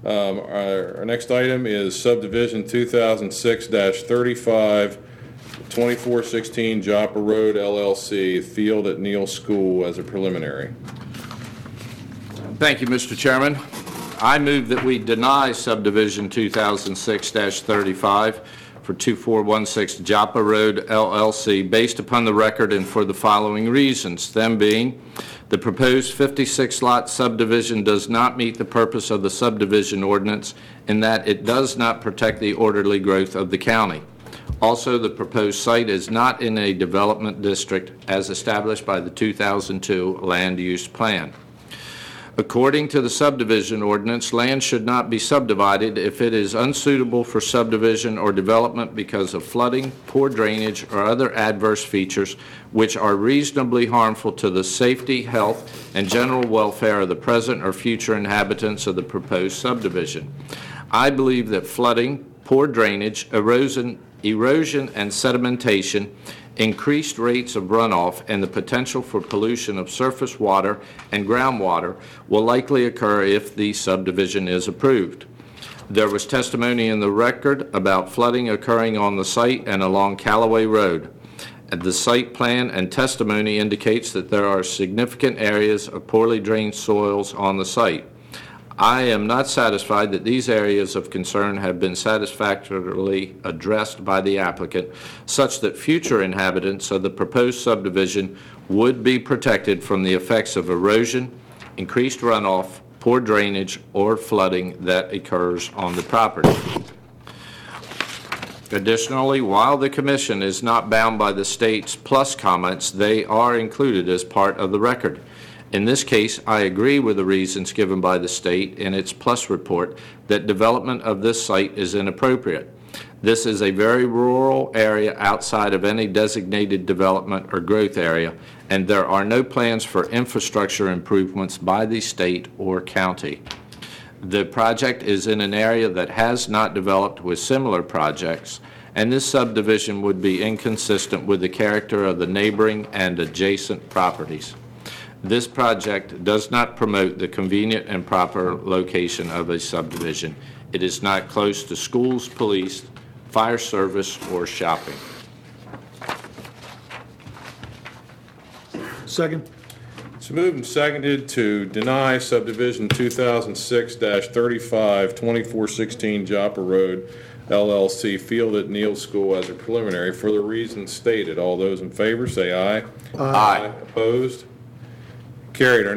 Our next item is subdivision 2006-35, 2416 Joppa Road LLC, field at Neal School as a preliminary. Thank you, Mr. Chairman. I move that we deny subdivision 2006-35 for 2416 Joppa Road LLC based upon the record and for the following reasons, them being the proposed 56-lot subdivision does not meet the purpose of the subdivision ordinance in that it does not protect the orderly growth of the county. Also, the proposed site is not in a development district as established by the 2002 land use plan. According to the subdivision ordinance, land should not be subdivided if it is unsuitable for subdivision or development because of flooding, poor drainage, or other adverse features which are reasonably harmful to the safety, health, and general welfare of the present or future inhabitants of the proposed subdivision. I believe that flooding, poor drainage, erosion and sedimentation, increased rates of runoff, and the potential for pollution of surface water and groundwater will likely occur if the subdivision is approved. There was testimony in the record about flooding occurring on the site and along Callaway Road. The site plan and testimony indicates that there are significant areas of poorly drained soils on the site. I am not satisfied that these areas of concern have been satisfactorily addressed by the applicant, such that future inhabitants of the proposed subdivision would be protected from the effects of erosion, increased runoff, poor drainage, or flooding that occurs on the property. Additionally, while the Commission is not bound by the state's plus comments, they are included as part of the record. In this case, I agree with the reasons given by the state in its plus report that development of this site is inappropriate. This is a very rural area outside of any designated development or growth area, and there are no plans for infrastructure improvements by the state or county. The project is in an area that has not developed with similar projects, and this subdivision would be inconsistent with the character of the neighboring and adjacent properties. This project does not promote the convenient and proper location of a subdivision. It is not close to schools, police, fire service, or shopping. Second. It's moved and seconded to deny subdivision 2006-35, 2416 Joppa Road LLC, field at Neal School as a preliminary for the reasons stated. All those in favor say aye. Aye. Opposed? Carried.